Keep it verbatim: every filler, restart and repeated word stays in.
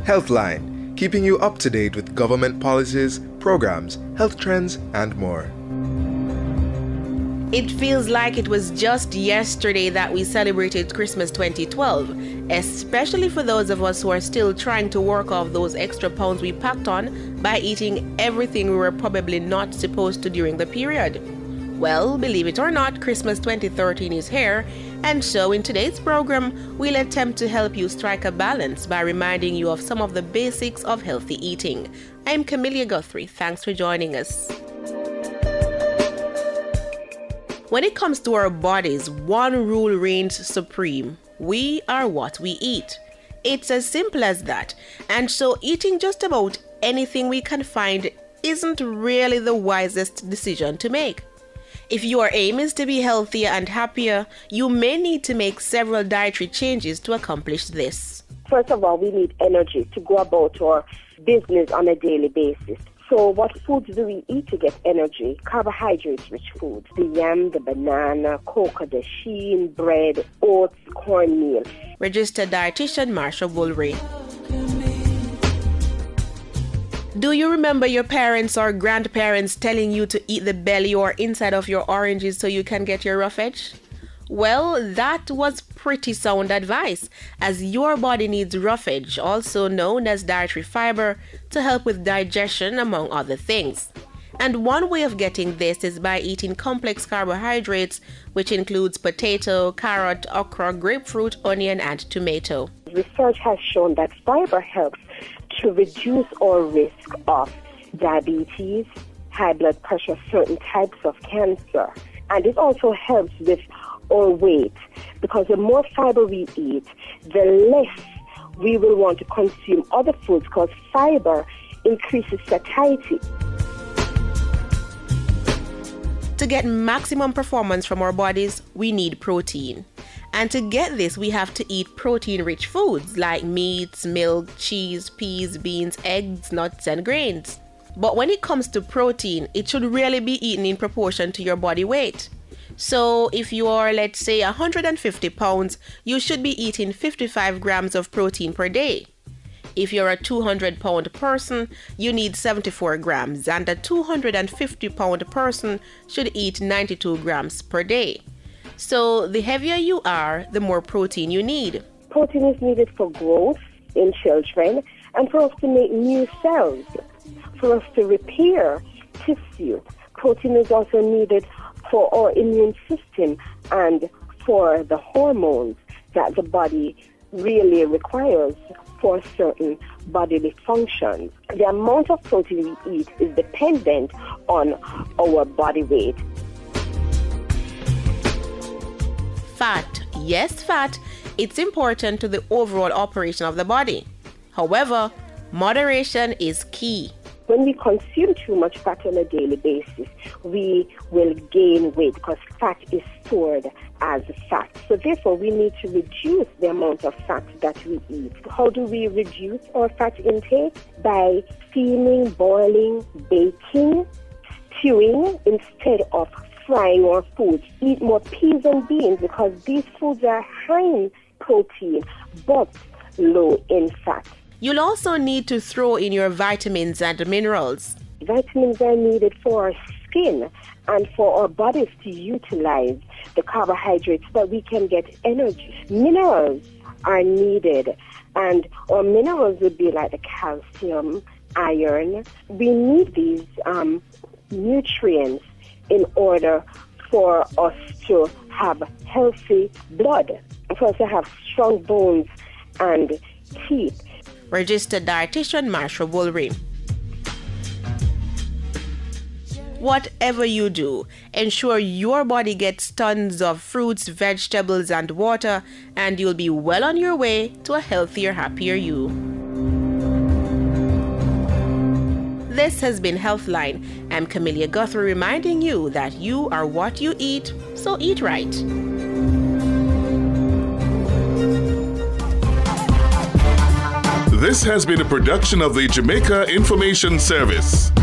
Healthline, keeping you up to date with government policies, programs, health trends, and more. It feels like it was just yesterday that we celebrated Christmas twenty twelve, especially for those of us who are still trying to work off those extra pounds we packed on by eating everything we were probably not supposed to during the period. Well, believe it or not, Christmas twenty thirteen is here, and so in today's program, we'll attempt to help you strike a balance by reminding you of some of the basics of healthy eating. I'm Camelia Guthrie. Thanks for joining us. When it comes to our bodies, one rule reigns supreme. We are what we eat. It's as simple as that. And so eating just about anything we can find isn't really the wisest decision to make. If your aim is to be healthier and happier, you may need to make several dietary changes to accomplish this. First of all, we need energy to go about our business on a daily basis. So what foods do we eat to get energy? Carbohydrates-rich foods. The yam, the banana, cocoa, the sheen, bread, oats, cornmeal. Registered dietitian Marsha Woolry. Do you remember your parents or grandparents telling you to eat the belly or inside of your oranges so you can get your roughage? Well, that was pretty sound advice, as your body needs roughage, also known as dietary fiber, to help with digestion, among other things. And one way of getting this is by eating complex carbohydrates, which includes potato, carrot, okra, grapefruit, onion, and tomato. Research has shown that fiber helps to reduce our risk of diabetes, high blood pressure, certain types of cancer. And it also helps with our weight, because the more fiber we eat, the less we will want to consume other foods, because fiber increases satiety. To get maximum performance from our bodies, we need protein. And to get this, we have to eat protein-rich foods like meats, milk, cheese, peas, beans, eggs, nuts, and grains. But when it comes to protein, it should really be eaten in proportion to your body weight. So if you are, let's say, one hundred fifty pounds, you should be eating fifty-five grams of protein per day. If you're a two hundred pound person, you need seventy-four grams, and a two hundred fifty pound person should eat ninety-two grams per day. So the heavier you are, the more protein you need. Protein is needed for growth in children and for us to make new cells, for us to repair tissue. Protein is also needed for our immune system and for the hormones that the body really requires for certain bodily functions. The amount of protein we eat is dependent on our body weight. Fat, yes, fat, it's important to the overall operation of the body. However, moderation is key. When we consume too much fat on a daily basis, we will gain weight because fat is stored as fat. So therefore, we need to reduce the amount of fat that we eat. How do we reduce our fat intake? By steaming, boiling, baking, stewing instead of frying our foods. Eat more peas and beans because these foods are high in protein but low in fat. You'll also need to throw in your vitamins and minerals. Vitamins are needed for our skin and for our bodies to utilize the carbohydrates so that we can get energy. Minerals are needed, and our minerals would be like the calcium, iron. We need these um, nutrients in order for us to have healthy blood, for us to have strong bones and teeth. Registered dietitian Marsha Woolry. Whatever you do, ensure your body gets tons of fruits, vegetables, and water, and you'll be well on your way to a healthier, happier you. This has been Healthline. I'm Camelia Guthrie reminding you that you are what you eat, so eat right. This has been a production of the Jamaica Information Service.